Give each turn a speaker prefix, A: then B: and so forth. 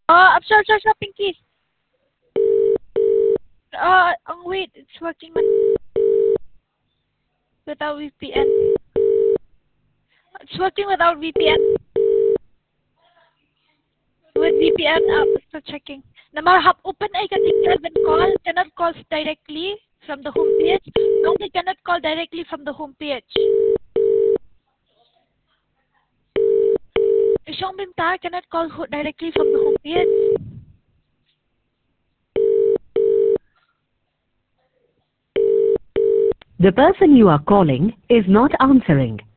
A: Sure, Pinky. Wait, it's working without VPN. It's working without VPN. With VPN, so checking. Namar hap open ay kating call, cannot call directly from the home page. No, they cannot call directly from the home page. Isyong Bimta cannot call directly from the home page.
B: The person you are calling is not answering.